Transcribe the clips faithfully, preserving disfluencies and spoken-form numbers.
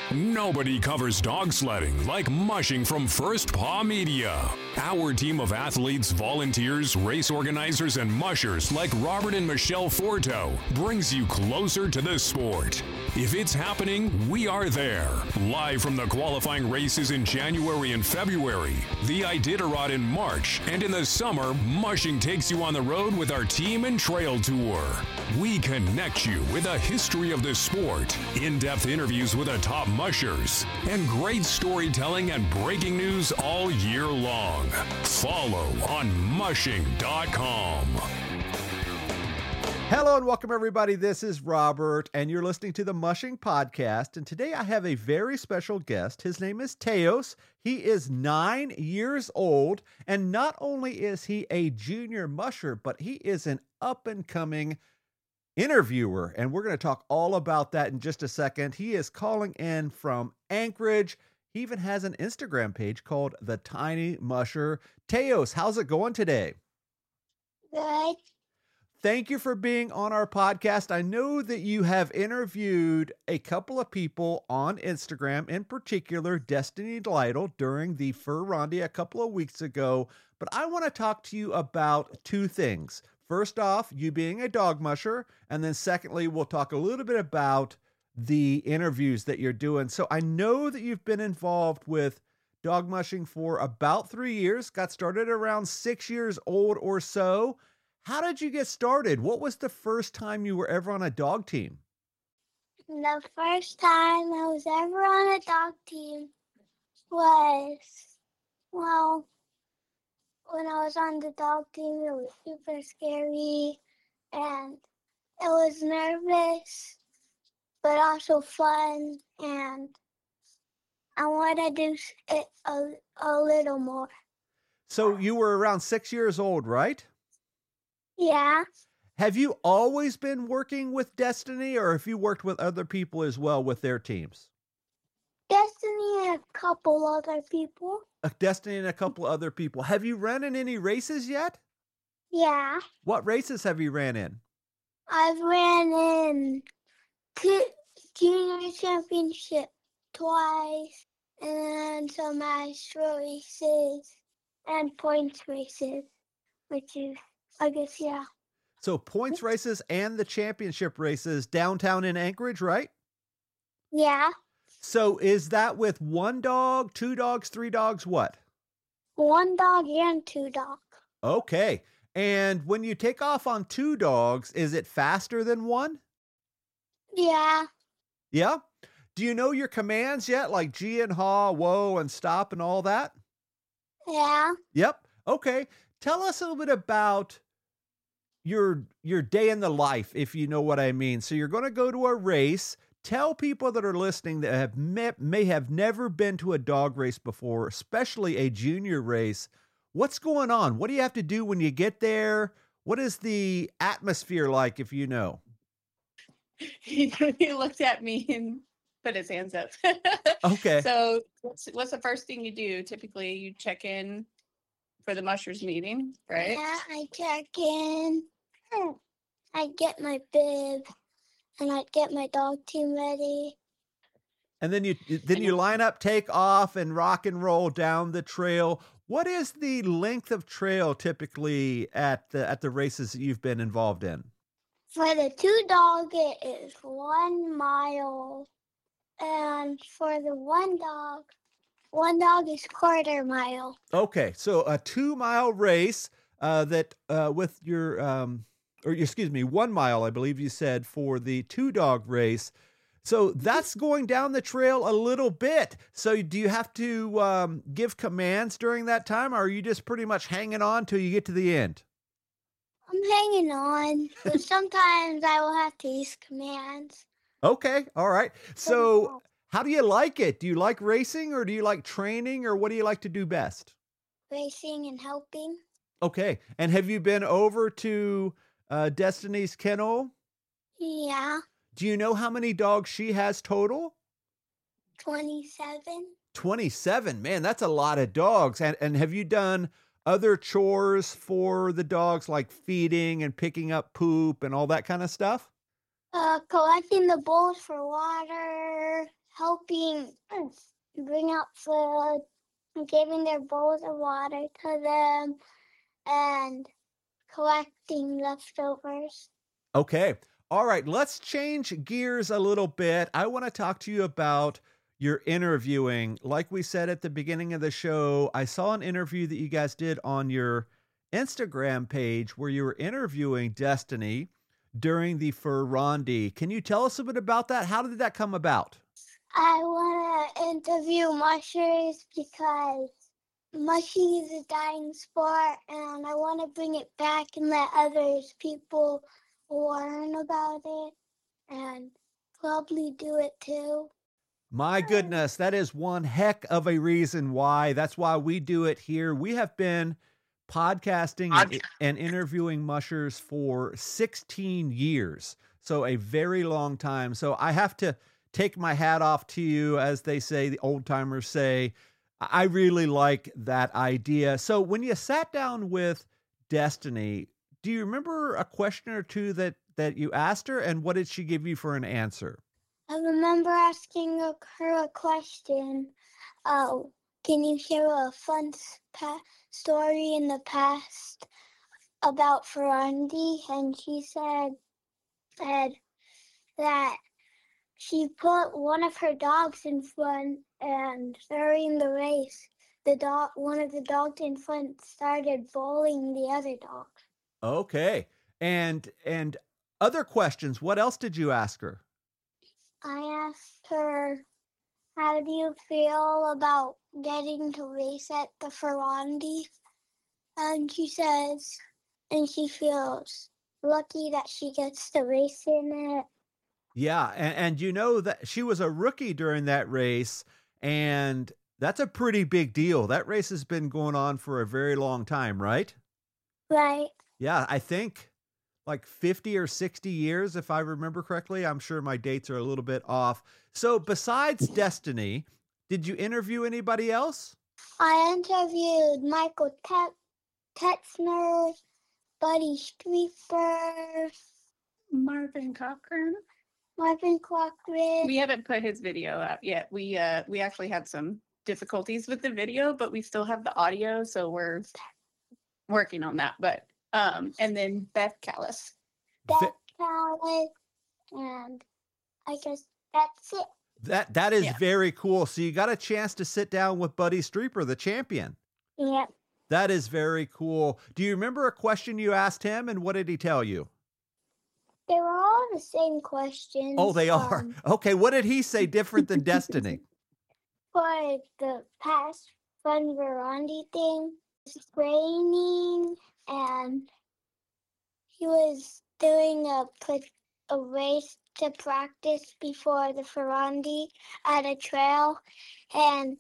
Nobody covers dog sledding like Mushing from First Paw Media. Our team of athletes, volunteers, race organizers, and mushers like Robert and Michelle Forto brings you closer to the sport. If it's happening, we are there. Live from the qualifying races in January and February, the Iditarod in March, and in the summer, Mushing takes you on the road with our team and trail tour. We connect you with a history of the sport, in-depth interviews with the top mushers, and great storytelling and breaking news all year long. Follow on mushing dot com. Hello and welcome, everybody. This is Robert, and you're listening to the Mushing Podcast. And today I have a very special guest. His name is Teos. He is nine years old, and not only is he a junior musher, but he is an up-and-coming interviewer. And we're going to talk all about that in just a second. He is calling in from Anchorage. He even has an Instagram page called The Tiny Musher. Teos, how's it going today? Good. Thank you for being on our podcast. I know that you have interviewed a couple of people on Instagram, in particular Destiny Lytle, during the Fur Rondy a couple of weeks ago. But I want to talk to you about two things. First off, you being a dog musher, and then secondly, we'll talk a little bit about the interviews that you're doing. So I know that you've been involved with dog mushing for about three years, got started around six years old or so. How did you get started? What was the first time you were ever on a dog team? The first time I was ever on a dog team was, well, when I was on the dog team, it was super scary and it was nervous, but also fun, and I want to do it a, a little more. So you were around six years old, right? Yeah. Have you always been working with Destiny, or have you worked with other people as well with their teams? Destiny and a couple other people. Uh, Destiny and a couple other people. Have you ran in any races yet? Yeah. What races have you ran in? I've ran in two junior championship twice, and some Astro races and points races, which is, I guess, yeah. So points races and the championship races downtown in Anchorage, right? Yeah. So is that with one dog, two dogs, three dogs, what? One dog and two dogs. Okay. And when you take off on two dogs, is it faster than one? Yeah. Yeah? Do you know your commands yet? Like G and haw, whoa, and stop and all that? Yeah. Yep. Okay. Tell us a little bit about your your day in the life, if you know what I mean. So you're going to go to a race. Tell people that are listening that have may, may have never been to a dog race before, especially a junior race, what's going on? What do you have to do when you get there? What is the atmosphere like, if you know? He looked at me and put his hands up. Okay. So what's, what's the first thing you do? Typically, you check in for the mushers meeting, right? Yeah, I check in. I get my bib, and I get my dog team ready. And then you then you line up, take off, and rock and roll down the trail. What is the length of trail typically at the at the races that you've been involved in? For the two dog, it is one mile. And for the one dog, one dog is quarter mile. Okay, so a two mile race uh, that uh, with your, um, or excuse me, one mile, I believe you said, for the two dog race. So that's going down the trail a little bit. So do you have to um, give commands during that time, or are you just pretty much hanging on till you get to the end? I'm hanging on, but sometimes I will have to use commands. Okay, all right. So how do you like it? Do you like racing, or do you like training, or what do you like to do best? Racing and helping. Okay, and have you been over to uh, Destiny's kennel? Yeah. Do you know how many dogs she has total? twenty-seven. twenty-seven, man, that's a lot of dogs. And and have you done other chores for the dogs, like feeding and picking up poop and all that kind of stuff? Uh, collecting the bowls for water helping bring out food, giving their bowls of water to them, and collecting leftovers. Okay. All right. Let's change gears a little bit. I want to talk to you about your interviewing. Like we said at the beginning of the show, I saw an interview that you guys did on your Instagram page where you were interviewing Destiny during the Ferrandi. Can you tell us a bit about that? How did that come about? I want to interview mushers because mushy is a dying sport, and I want to bring it back and let others people learn about it and probably do it too. My goodness, that is one heck of a reason why. That's why we do it here. We have been podcasting and, and interviewing mushers for sixteen years. So a very long time. So I have to take my hat off to you, as they say, the old timers say. I really like that idea. So when you sat down with Destiny, do you remember a question or two that, that you asked her, and what did she give you for an answer? I remember asking her a question. Oh, can you share a fun pa- story in the past about Ferrandi? And she said, said that she put one of her dogs in front, and during the race, the dog, one of the dogs in front started bullying the other dog. Okay. And and other questions, what else did you ask her? I asked her, how do you feel about getting to race at the Ferrandi? And she says, and she feels lucky that she gets to race in it. Yeah, and, and you know that she was a rookie during that race, and that's a pretty big deal. That race has been going on for a very long time, right? Right. Yeah, I think like fifty or sixty years, if I remember correctly. I'm sure my dates are a little bit off. So besides Destiny, did you interview anybody else? I interviewed Michael Te- Tetzner, Buddy Streeper, Marvin Cochran. Marvin Cochran. We haven't put his video out yet. We uh we actually had some difficulties with the video, but we still have the audio, so we're working on that. But um and then Beth Callis. Beth Callis, and I guess that's it. That that is Yeah. very cool. So you got a chance to sit down with Buddy Streeper, the champion. Yep. That is very cool. Do you remember a question you asked him, and what did he tell you? They were all the same questions. Oh, they are. um, Okay, what did he say different than Destiny? For the past Fun Verandi thing, it was raining, and he was doing a pr- a race to practice before the Ferrandi at a trail, and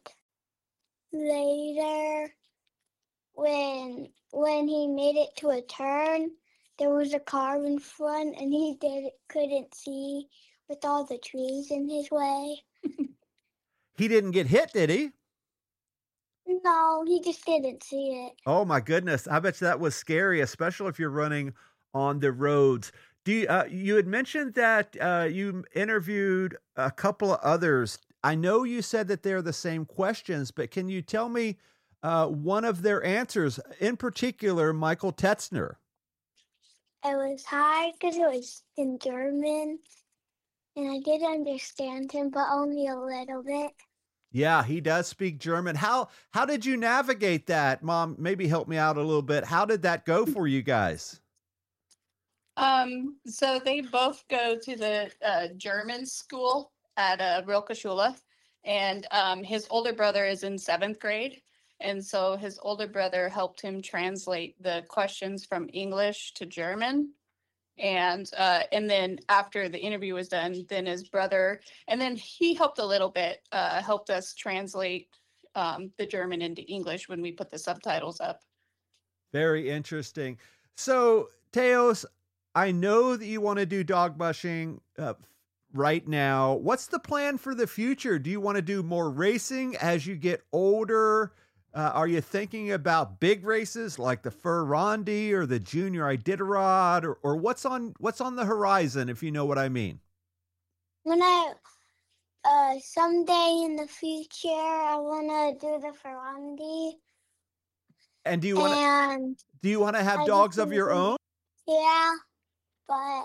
later, when when he made it to a turn, there was a car in front, and he did couldn't see with all the trees in his way. He didn't get hit, did he? No, he just didn't see it. Oh my goodness. I bet you that was scary, especially if you're running on the roads. Do you, uh, you had mentioned that uh, you interviewed a couple of others. I know you said that they're the same questions, but can you tell me uh, one of their answers, in particular, Michael Tetzner? It was hard because it was in German, and I did understand him, but only a little bit. Yeah, he does speak German. How how did you navigate that? Mom, maybe help me out a little bit. How did that go for you guys? Um, so they both go to the uh, German school at uh, Rilkeschule, and um, his older brother is in seventh grade. And so his older brother helped him translate the questions from English to German. And uh, and then after the interview was done, then his brother, and then he helped a little bit, uh, helped us translate um, the German into English when we put the subtitles up. Very interesting. So, Teos, I know that you want to do dog bushing uh, right now. What's the plan for the future? Do you want to do more racing as you get older? Uh, are you thinking about big races like the Ferrandi or the Junior Iditarod, or, or what's on what's on the horizon, if you know what I mean? When I uh, someday in the future, I want to do the Ferrandi. And do you want to And do you want to have I dogs just of your wanna- own? yeah, but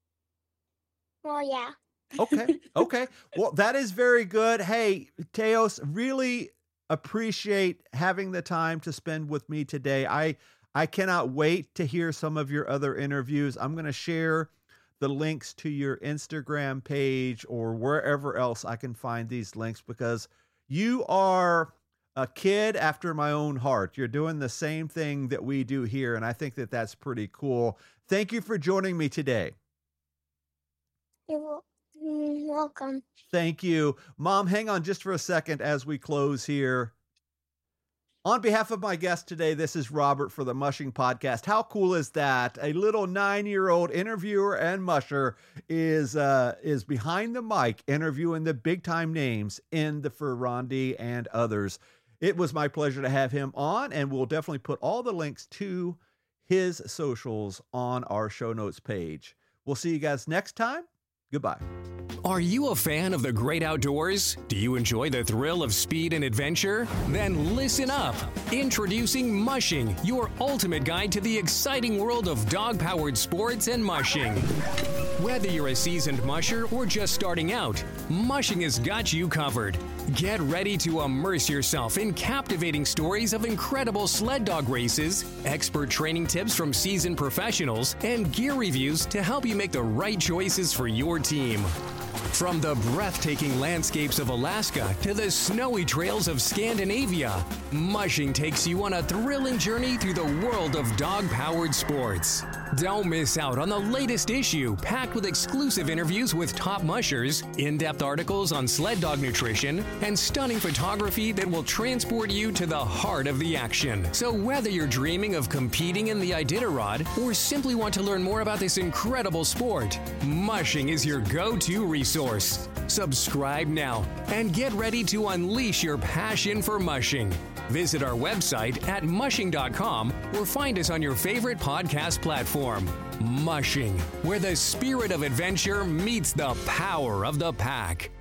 well, yeah. Okay. Okay. Well, that is very good. Hey, Teos, really appreciate having the time to spend with me today. I I cannot wait to hear some of your other interviews. I'm going to share the links to your Instagram page or wherever else I can find these links, because you are a kid after my own heart. You're doing the same thing that we do here, and I think that that's pretty cool. Thank you for joining me today. You're wel- mm, welcome. Thank you. Mom, hang on just for a second as we close here. On behalf of my guest today, this is Robert for the Mushing Podcast. How cool is that? A little nine-year-old interviewer and musher is uh, is behind the mic interviewing the big-time names in the Ferrandi and others. It was my pleasure to have him on, and we'll definitely put all the links to his socials on our show notes page. We'll see you guys next time. Goodbye. Are you a fan of the great outdoors? Do you enjoy the thrill of speed and adventure? Then listen up. Introducing Mushing, your ultimate guide to the exciting world of dog-powered sports and mushing. Whether you're a seasoned musher or just starting out, Mushing has got you covered. Get ready to immerse yourself in captivating stories of incredible sled dog races, expert training tips from seasoned professionals, and gear reviews to help you make the right choices for your team. From the breathtaking landscapes of Alaska to the snowy trails of Scandinavia, Mushing takes you on a thrilling journey through the world of dog-powered sports. Don't miss out on the latest issue, packed with exclusive interviews with top mushers, in-depth articles on sled dog nutrition, and stunning photography that will transport you to the heart of the action. So whether you're dreaming of competing in the Iditarod or simply want to learn more about this incredible sport, Mushing is your go-to resource. Subscribe now and get ready to unleash your passion for mushing. Visit our website at mushing dot com or find us on your favorite podcast platform. Mushing, where the spirit of adventure meets the power of the pack.